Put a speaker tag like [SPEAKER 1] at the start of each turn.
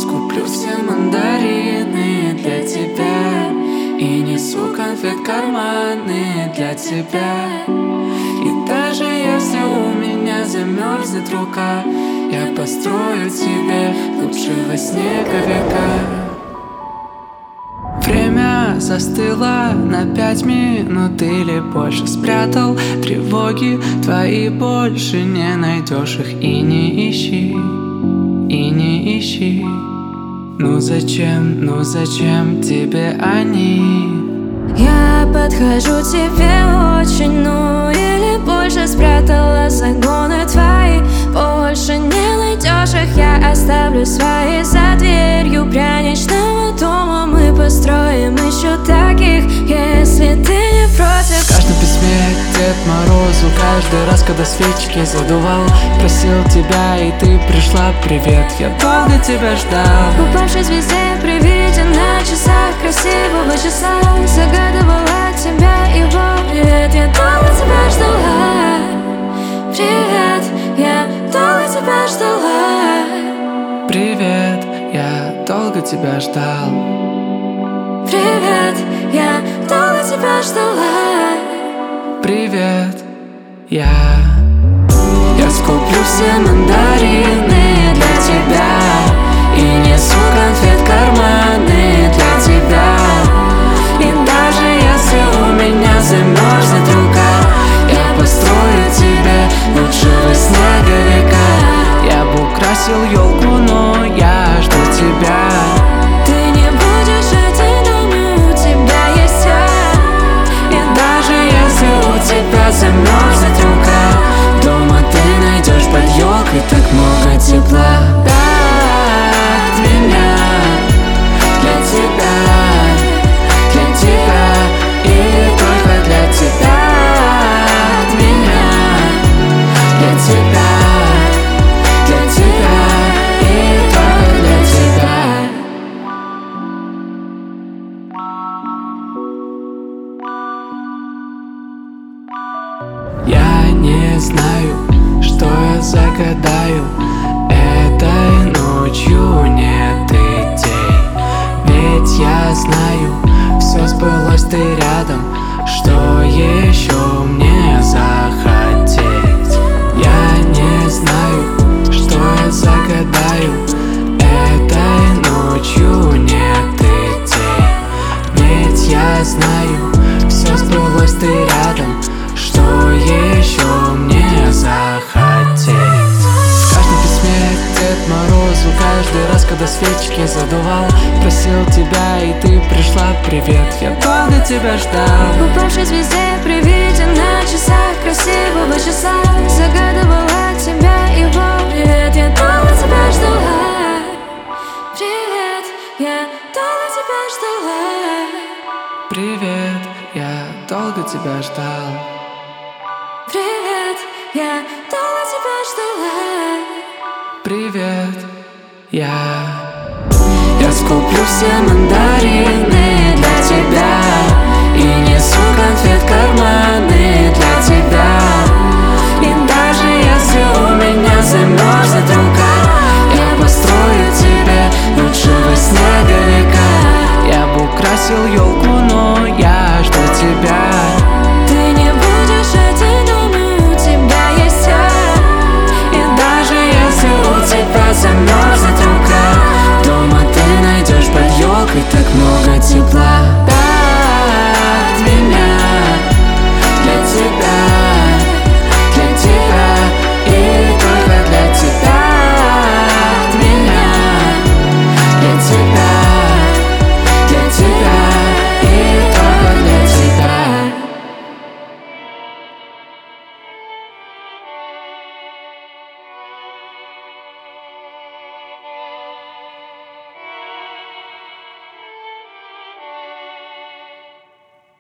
[SPEAKER 1] скуплю все мандарины для тебя и несу конфет карманы для тебя. И даже если у меня замерзнет рука, я построю тебе лучшего снеговика. Время застыло на 5 минут или больше. Спрятал тревоги твои, больше не найдешь их. И не ищи, и не ищи. Ну зачем тебе они?
[SPEAKER 2] Я подхожу тебе очень, ну или больше. Спрятала загоны твои, больше не найдешь их. Я оставлю свои за дверью пряничного дома. Мы построим еще таких, если ты не против.
[SPEAKER 1] В каждом письме Дед Морозу, каждый раз, когда свечки задувал, просил тебя, и ты пришла. Привет, я долго тебя ждал.
[SPEAKER 2] Упавшей звезде при виде на часах красивого числа загадывала тебя его. Привет, я долго тебя ждала. Привет, я долго тебя ждала.
[SPEAKER 1] Привет, я долго тебя ждал.
[SPEAKER 2] Привет, я долго тебя ждала.
[SPEAKER 1] Привет, я скуплю все мандарины для тебя и несу конфет карманы для тебя. И даже если у меня замерзнет рука, я построю тебе лучшего снеговика. Я бы украсил елку, но я жду тебя.
[SPEAKER 2] Ты не будешь одиноким, у тебя есть я.
[SPEAKER 1] И даже если у тебя замерзнет рука, дома ты найдешь под елкой так много тепла. От меня для тебя и только для тебя. От меня для тебя и только для тебя. Я не знаю, что я загадаю этой ночью, нет идей. Ведь я знаю, все сбылось, ты рядом. Что еще мне захотеть? Я не знаю, что я загадаю этой ночью, нет идей. Ведь я знаю, все сбылось, ты рядом. Что еще мне захотеть? В каждом письме Дед Морозу, каждый раз, когда свечки задувал, просил тебя, и ты пришла. Привет, я долго тебя ждал.
[SPEAKER 2] Упавшей звезде при виде на часах красивого числа загадывала тебя его. Привет, я долго тебя ждала. Привет, я долго тебя ждала.
[SPEAKER 1] Привет, я долго тебя ждал.
[SPEAKER 2] Привет, я долго тебя ждала.
[SPEAKER 1] Привет, я скуплю все мандарины для тебя и несу конфет